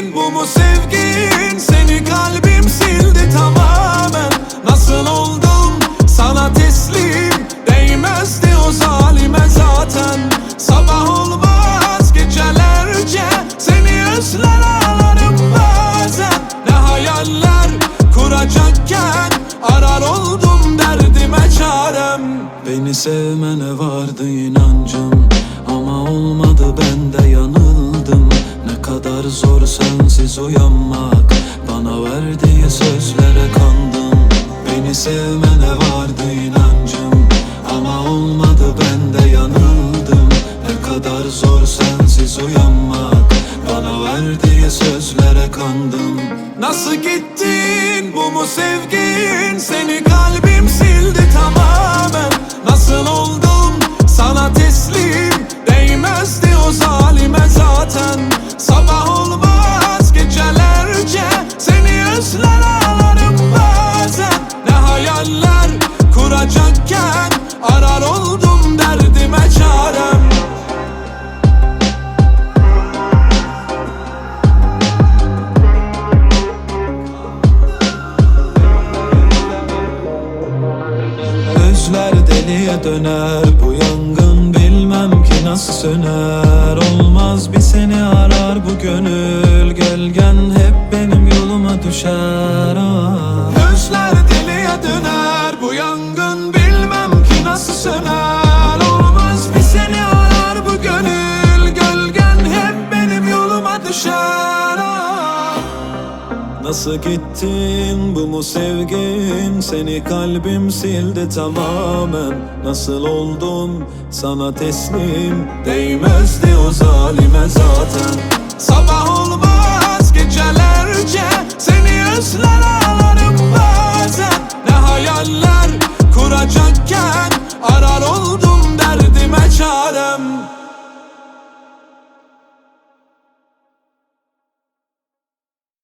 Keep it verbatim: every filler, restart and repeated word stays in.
Bu mu sevgin? Seni kalbim sildi tamamen. Nasıl oldum sana teslim? Değmezdi o zalime zaten. Sabah olmaz gecelerce seni özler ağlarım bazen. Ne hayaller kuracakken arar oldum derdime çarem. Beni sevmene vardı inancım ama olmadı, ben de yanıldım. Ne kadar zor sensiz uyanmak, bana verdiği sözlere kandım. Beni sevmene vardı inancım ama olmadı, ben de yanıldım. Ne kadar zor sensiz uyanmak, bana verdiği sözlere kandım. Nasıl gittin? Bu mu sevgin? Seni kalbim sildi tamamen. Nasıl oldum sana teslim? Değmezdi o zalime zaten. Sabah olmaz gecelerce seni özler ağlarım bazen. Ne hayaller kuracakken arar oldum derdime çarem. Gözler deliye döner, bu yangın bilmem ki nasıl söner. Olmaz bir seni arar bu gönül, gölgen hep benim yoluma düşer. Ah. Gözler deliye döner, bu yangın bilmem ki nasıl söner. Olmaz bir seni arar bu gönül, gölgen hep benim yoluma düşer. Ah. Nasıl gittin? Bu mu sevgin? Seni kalbim sildi tamamen. Nasıl oldum sana teslim? Değmezdi o zalime zaten. Sabah olmaz